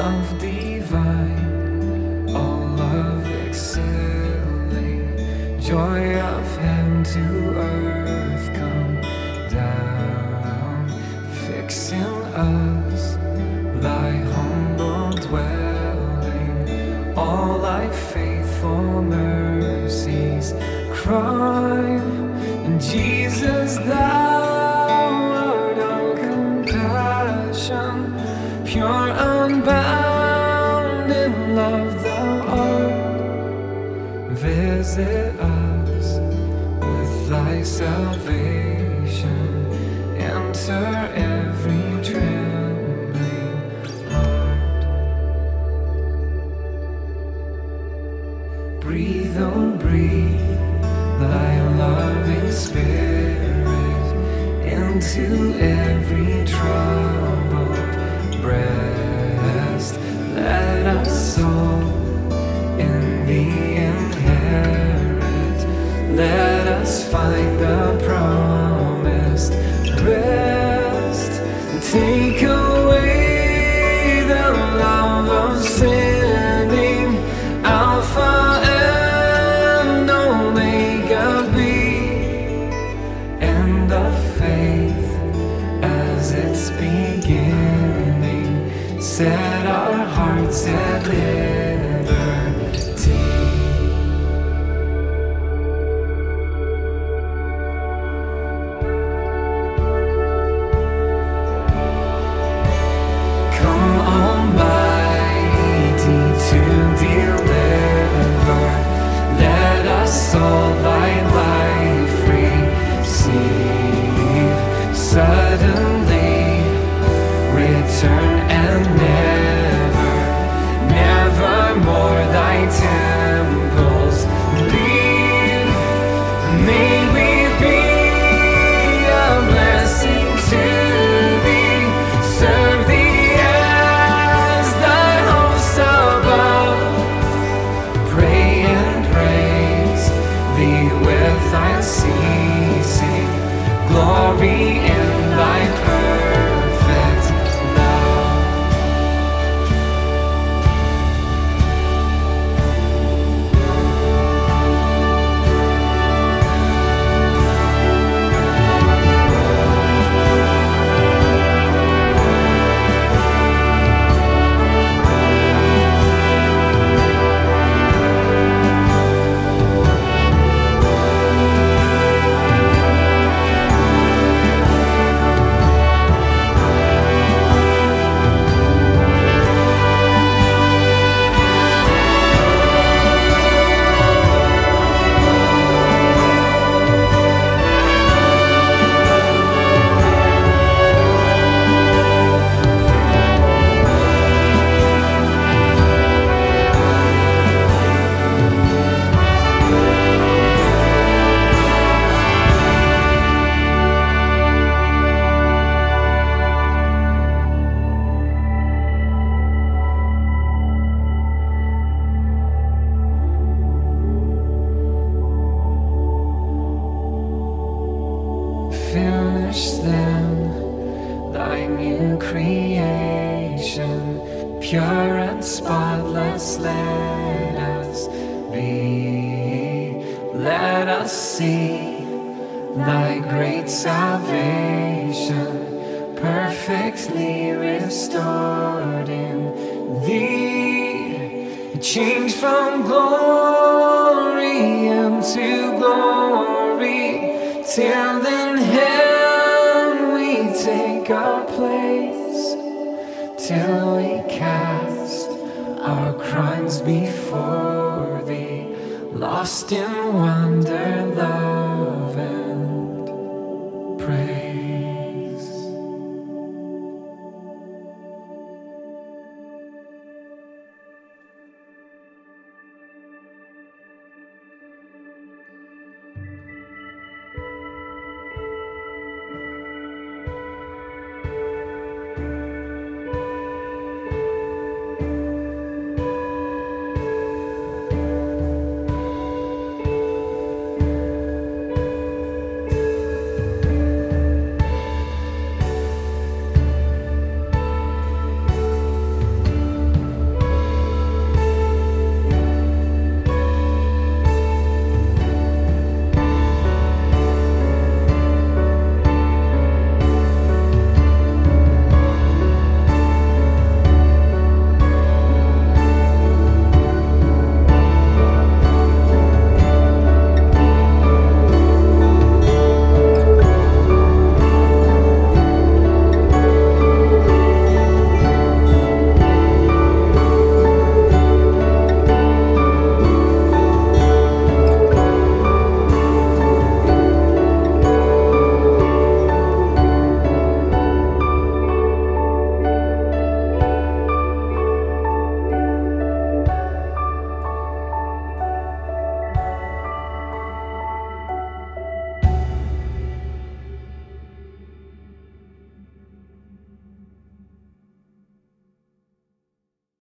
love divine, all love excelling, joy of heaven to earth come down, fixing us thy humble dwelling, all thy faithful mercies crime, and Jesus thou art all compassion, pure unbound in love thou art. Visit us with thy salvation, enter every trembling heart. Breathe, oh breathe thy loving spirit into every troubled breast. Let us soul in thee inherit, let us find the promised rest. Take away the love of sinning, Alpha and Omega be, end of faith as its beginning, set our hearts at liberty. Come Almighty to deliver, let us all thy life receive. Suddenly return and never more thy temples leave. May we be a blessing to thee, serve thee as thy host above, pray and praise thee without ceasing, glory in thy perfect love. Finish then thy new creation, pure and spotless let us be. Let us see thy great salvation, perfectly restored in thee, change from glory into glory, till in heaven we take our place, till we cast our crimes before thee, lost in wonder, love, and